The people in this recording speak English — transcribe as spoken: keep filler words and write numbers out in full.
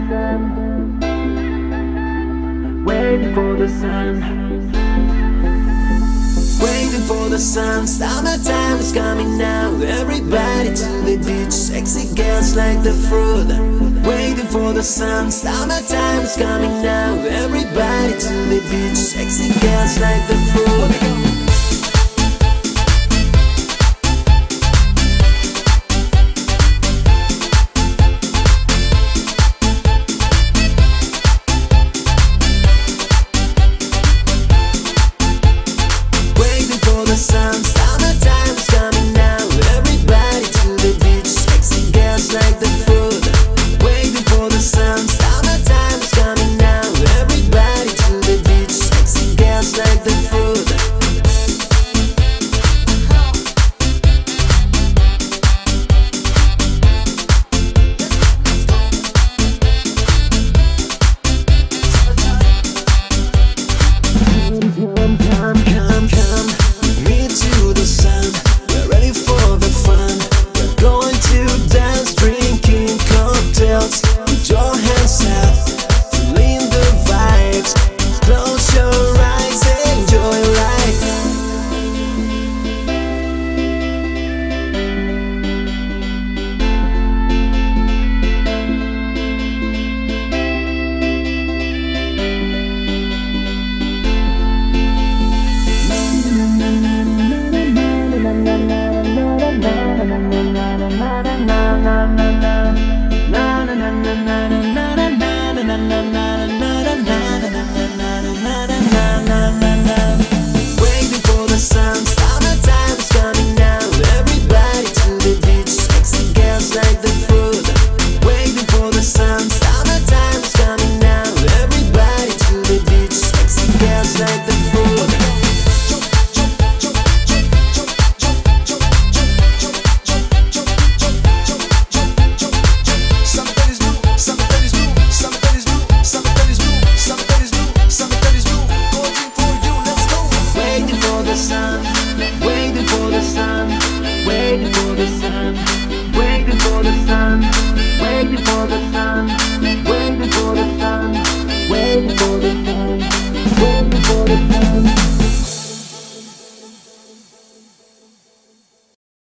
Waiting for the sun, Waiting for the sun, summertime is coming now. Everybody to the beach, sexy girls like the fruit. Waiting for the sun, summertime is coming now. Everybody to the beach, sexy girls like the fruit. The sun